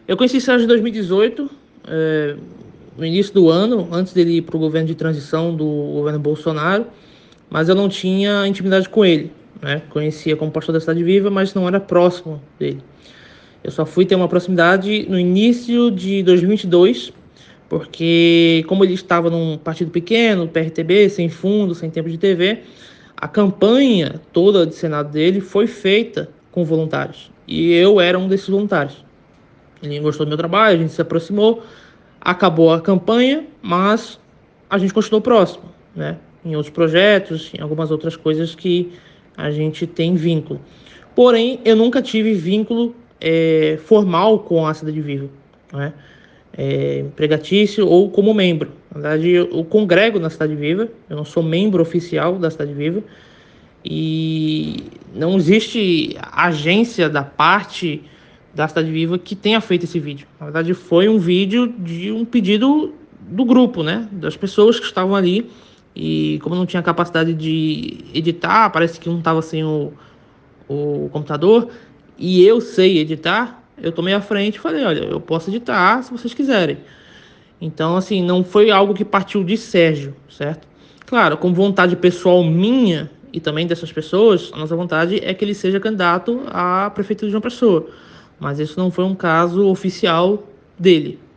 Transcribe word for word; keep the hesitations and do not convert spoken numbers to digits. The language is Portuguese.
Eu conheci o Sérgio em dois mil e dezoito, é, no início do ano, antes dele ir para o governo de transição do governo Bolsonaro, mas eu não tinha intimidade com ele, né? Conhecia como pastor da Cidade Viva, mas não era próximo dele. Eu só fui ter uma proximidade no início de dois mil e vinte e dois, porque como ele estava num partido pequeno, P R T B, sem fundo, sem tempo de T V, a campanha toda de Senado dele foi feita com voluntários. E eu era um desses voluntários. Ele gostou do meu trabalho, a gente se aproximou, acabou a campanha, mas a gente continuou próximo, né? Em outros projetos, em algumas outras coisas que a gente tem vínculo. Porém, eu nunca tive vínculo é, formal com a Cidade Viva, né? É, empregatício ou como membro. Na verdade, eu congrego na Cidade Viva, eu não sou membro oficial da Cidade Viva, e não existe agência da parte da Cidade Viva que tenha feito esse vídeo. Na verdade, foi um vídeo de um pedido do grupo, né? Das pessoas que estavam ali. E como não tinha capacidade de editar, parece que um estava sem o, o computador, e eu sei editar, eu tomei à frente e falei, olha, eu posso editar se vocês quiserem. Então, assim, não foi algo que partiu de Sérgio, certo? Claro, com vontade pessoal minha e também dessas pessoas, a nossa vontade é que ele seja candidato à prefeitura de João Pessoa. Mas isso não foi um caso oficial dele.